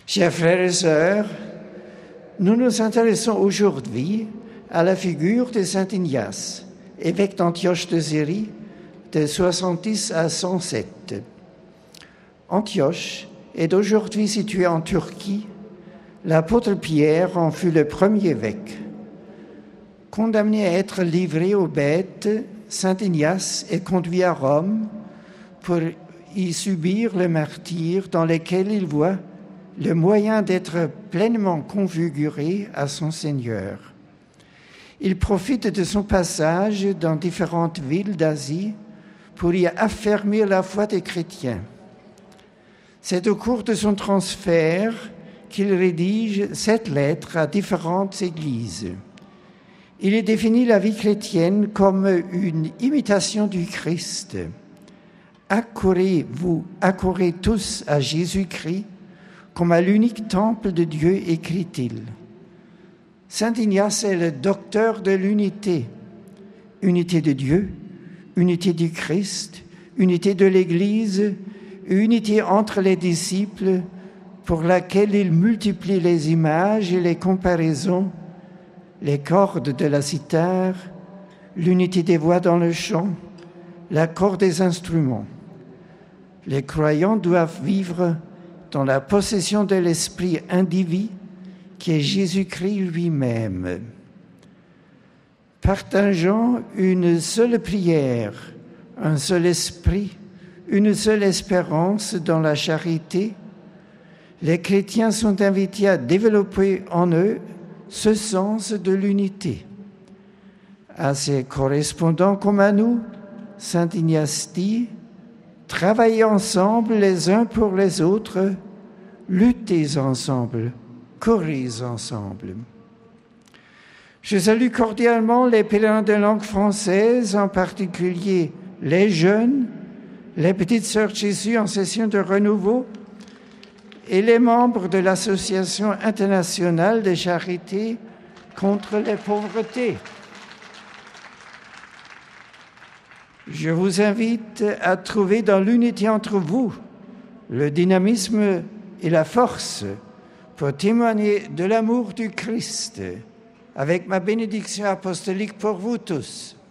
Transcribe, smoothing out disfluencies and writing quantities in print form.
Chers frères et sœurs, nous nous intéressons aujourd'hui à la figure de saint Ignace, évêque d'Antioche de Syrie de 70 à 107. Antioche est aujourd'hui située en Turquie. L'apôtre Pierre en fut le premier évêque. Condamné à être livré aux bêtes, saint Ignace est conduit à Rome pour y subir le martyre dans lequel il voit le moyen d'être pleinement configuré à son Seigneur. Il profite de son passage dans différentes villes d'Asie pour y affermir la foi des chrétiens. C'est au cours de son transfert qu'il rédige 7 lettres à différentes églises. Il y définit la vie chrétienne comme une imitation du Christ. Accourez tous à Jésus-Christ comme à l'unique temple de Dieu, écrit-il. Saint Ignace est le docteur de l'unité. Unité de Dieu, unité du Christ, unité de l'Église, unité entre les disciples, pour laquelle il multiplie les images et les comparaisons, les cordes de la cithare, l'unité des voix dans le chant, l'accord des instruments. Les croyants doivent vivre dans la possession de l'Esprit indivis qui est Jésus-Christ lui-même. Partageant une seule prière, un seul esprit, une seule espérance dans la charité, les chrétiens sont invités à développer en eux ce sens de l'unité. À ses correspondants comme à nous, saint Ignace dit: travaillez ensemble les uns pour les autres, luttez ensemble, courez ensemble. Je salue cordialement les pèlerins de langue française, en particulier les jeunes, les petites sœurs de Jésus en session de renouveau et les membres de l'Association internationale de charité contre les pauvretés. Je vous invite à trouver dans l'unité entre vous le dynamisme et la force pour témoigner de l'amour du Christ, avec ma bénédiction apostolique pour vous tous.